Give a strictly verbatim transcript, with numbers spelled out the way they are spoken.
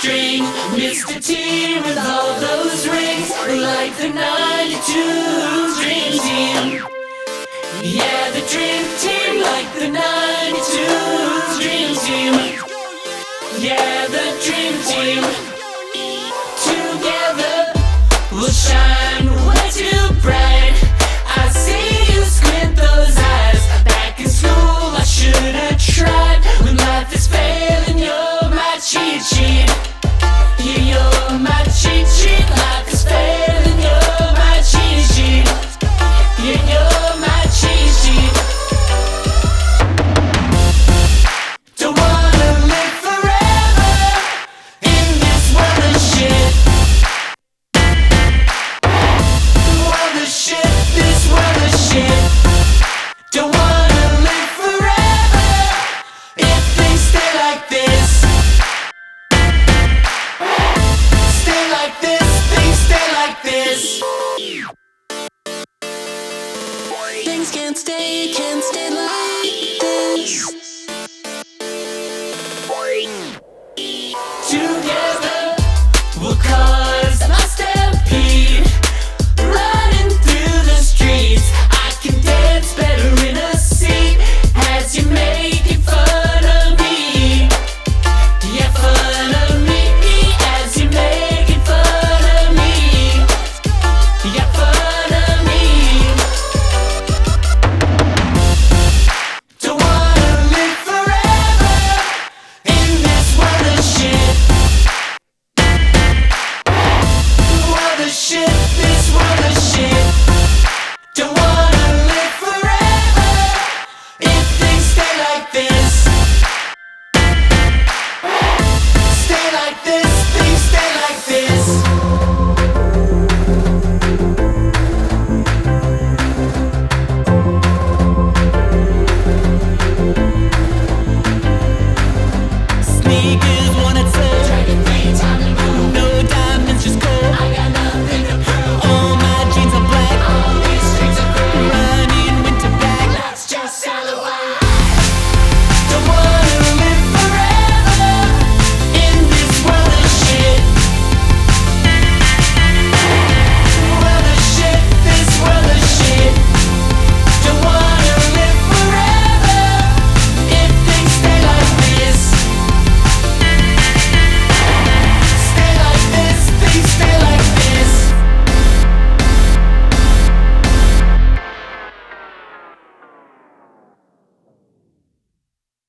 string, Mister T with all those rings, like the ninety-two Dream Team. Yeah, the Dream Team, like the ninety-two Dream Team. Yeah, the Dream Team. Together we'll shine way too bright. I see you squint those eyes. Back in school I should've tried. When life is failing, you're my cheat sheet. Yeah, you're my cheat sheet. Life is failing, you're my cheat sheet. Yeah, you're my cheat sheet. Don't wanna live forever in this world of shit. World of shit, this world of shit. Don't wanna live forever if things stay like this. Stay like this, things stay like this. Things can't stay, can't stay like this. Together we'll cause a stampede, running through the streets. I can dance better in a seat as you're making fun of me. Yeah, fun of me as you're making fun of me. Yeah, fun of me. Don't wanna live forever in this world of shit. World of shit, this world of shit. Don't wanna live forever if things stay like this. Stay like this, things stay like this. Sneakers wanna say dragon feet.